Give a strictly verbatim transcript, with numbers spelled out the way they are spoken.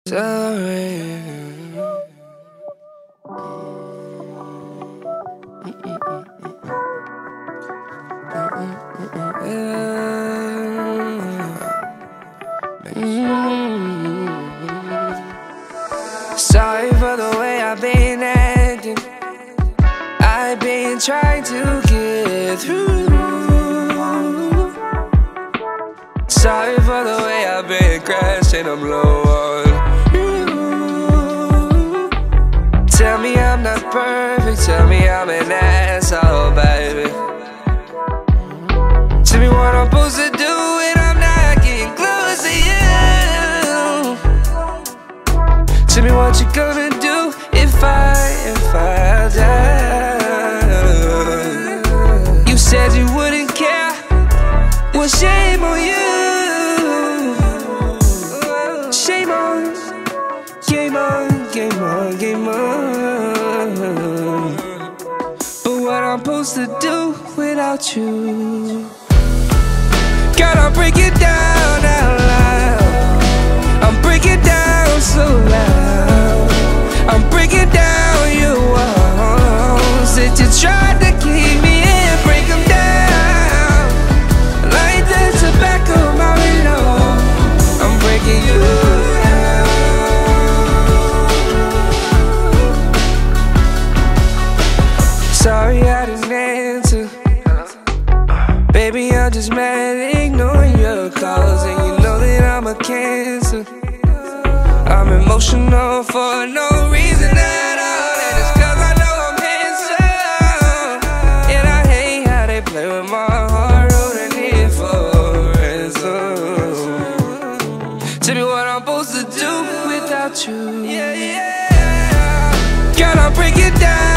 Sorry. Sorry for the way I've been acting. I've been trying to get through. Sorry for the way I've been crashing, I'm low on you. Tell me I'm not perfect, tell me I'm an asshole, baby. Tell me what I'm supposed to do when I'm not getting close to you. Tell me what you gonna do if I, if I die. You said you wouldn't care, well shame on you. Shame on, game on, game on, game on. But what I'm supposed to do without you? God, I'll break it down out loud. I'm breaking down so loud. I'm breaking down your walls that you tried to keep me in. Break them down like the tobacco marino. I'm breaking you down. Sorry I didn't answer. Baby, I'm just mad at ignoring your calls, and you know that I'm a cancer. I'm emotional for no reason at all, and it's cause I know I'm handsome. And I hate how they play with my heart, holding it for ransom. Tell me what I'm supposed to do without you. Yeah, yeah. Gotta break it down.